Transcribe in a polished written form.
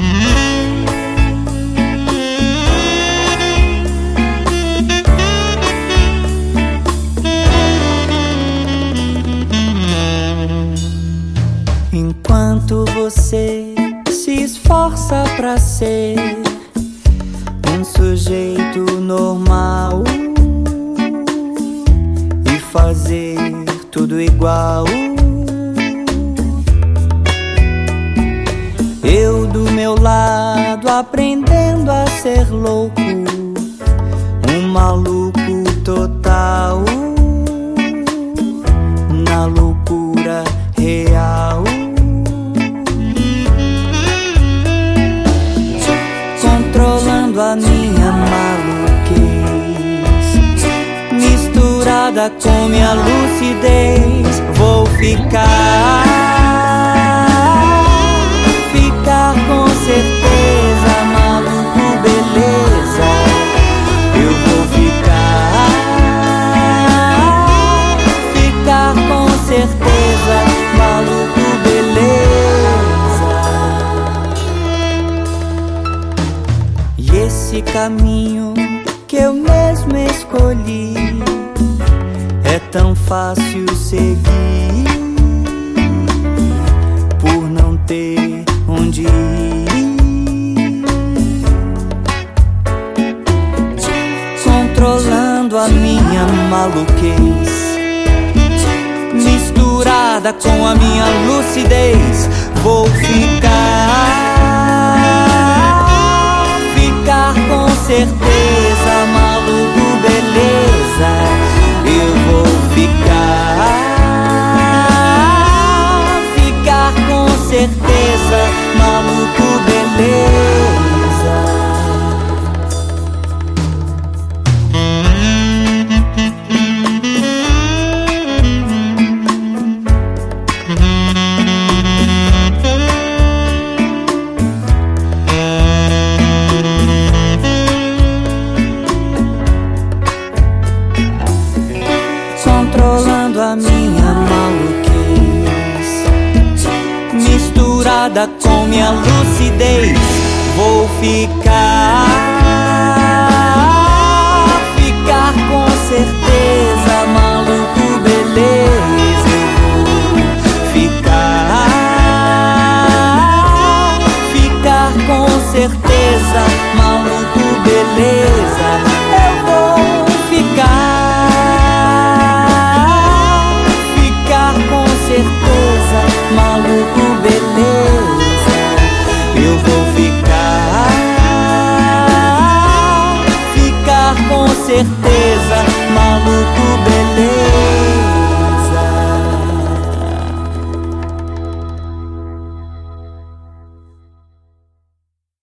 Enquanto você se esforça pra ser um sujeito normal e fazer tudo igual, eu do meu lado aprendendo a ser louco, um maluco total, na loucura real. Controlando a minha maluquez, misturada com minha lucidez, vou ficar com certeza, maluco, beleza. Eu vou ficar com certeza, maluco, beleza. E esse caminho que eu mesmo escolhi é tão fácil seguir, por não ter onde ir. Controlando a minha maluquez, misturada com a minha lucidez, vou ficar com certeza, maluco, beleza. Eu vou ficar com certeza, maluco, beleza. Controlando a minha maluquez, misturada com minha lucidez, vou ficar com certeza, maluco, beleza. Eu vou ficar com certeza, maluco, beleza. Eu vou ficar com certeza, maluco, beleza. Eu vou ficar com certeza.